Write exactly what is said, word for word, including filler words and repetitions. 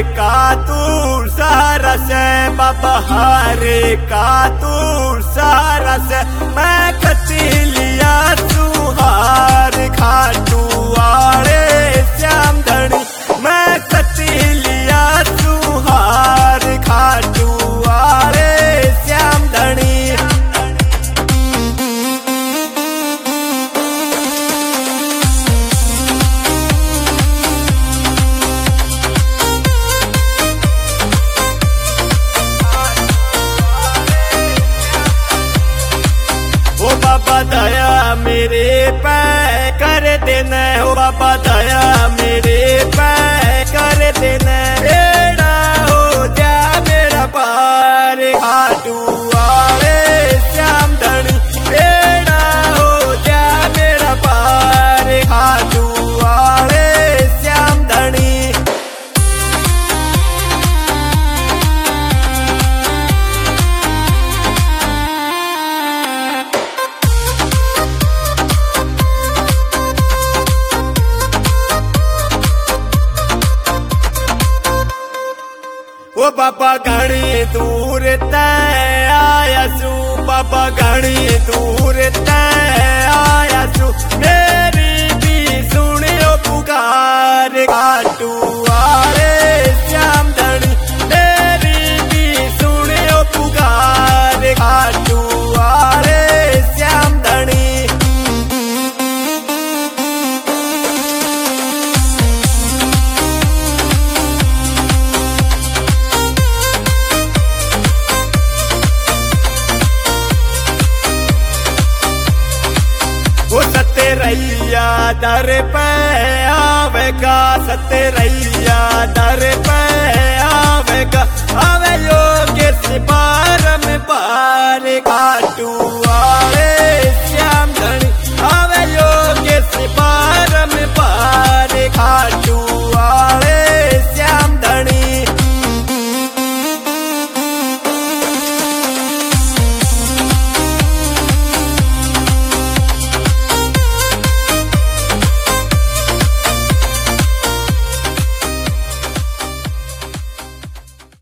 का तू सहारा से बाबा हारे का तू सहारा से मैं कती लिया तू हार खाटू वाले श्याम धनी मैं कती लिया तू हार खाटू वाले श्याम धनी। ओ बाबा दया मेरे पे कर देना हो बाबा दया मेरे पे कर देना बेड़ा हो जा मेरा पार खाटू वाले श्याम धनी बेड़ा हो जा मेरा पार खाटू वाले श्याम धनी। ओ बाबा घणी दूर तय आया सू बाबा घणी दूर तय आया सू मेरी भी सुनियो पुकार खाटू वाले श्याम धनी मेरी भी सुनियो पुकार खाटू वाले श्याम धनी। वो सत्य रैया दर पे आवेगा सत्य रैया दर पे